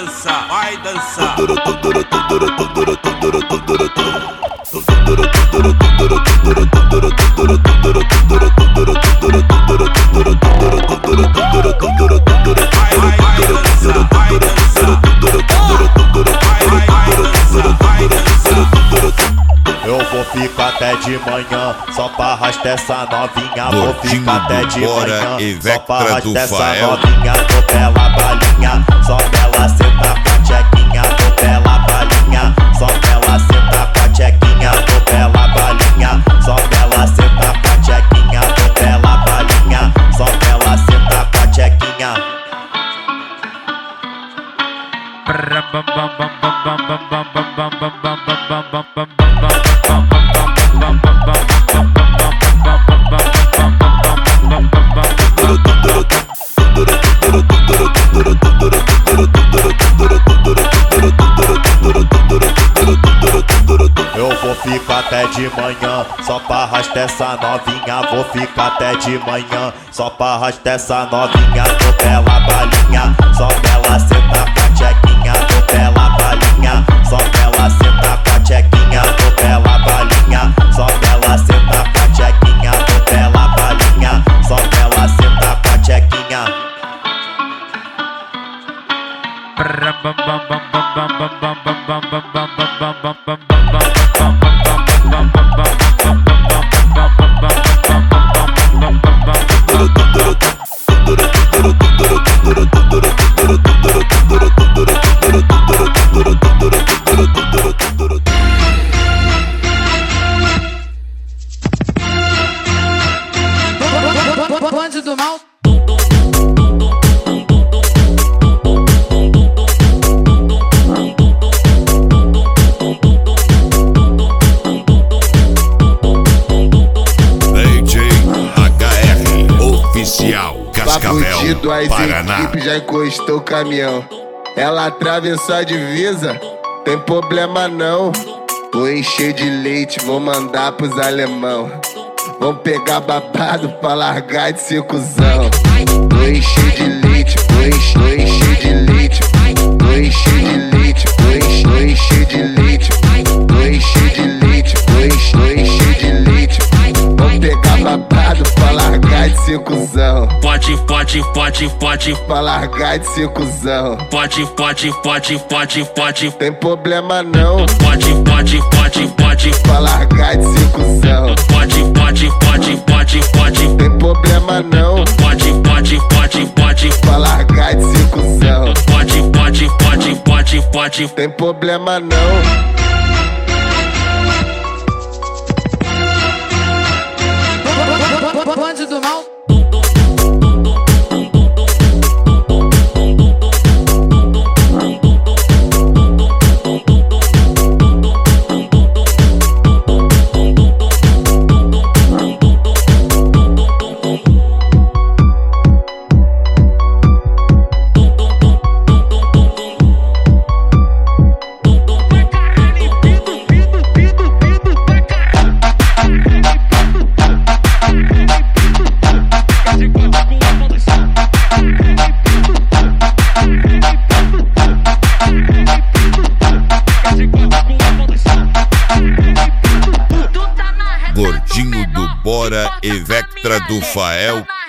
dançar, vai dançar. Eu vou ficar até de manhã, só pra arrastar essa novinha. Vou ficar até de manhã, só pra arrastar essa novinha. Tô pela balinha, só pela senta pra tchequinha. Tô pela balinha, só pela senta pra tchequinha. Tô pela balinha, só pela senta pra tchequinha. Tô pela balinha, só pela senta pra tchequinha. Eu vou ficar até de manhã, só pra arrastar essa novinha. Vou ficar até de manhã, só pra arrastar essa novinha. Tô pela balinha, só pela senta pra tchequinha. Tô pela balinha, só pela senta pra tchequinha. Tô pela balinha, só pela senta pra tchequinha. Tô pela balinha, só pela senta pra tchequinha. Bonde do mal. Cascavel, Paraná. A equipe já encostou o caminhão. Ela atravessou a divisa, tem problema não. Vou encher de leite, vou mandar pros alemão. Vão pegar babado pra largar de ser cuzão. Vou encher de leite, vou encher de leite. Vou encher de leite, vou encher de leite. Vou encher de leite, vou encher de leite. Vão pegar babado pra largar de ser cuzão. Pode, pra largar de ser cuzão. pode, Tem problema não. pode, Pra largar de ser cuzão. pode, Tem problema não. pode, Pra largar de ser cuzão. pode, Tem problema não. Bonde do mal. Gordinho do Bora e Vectra do Fael.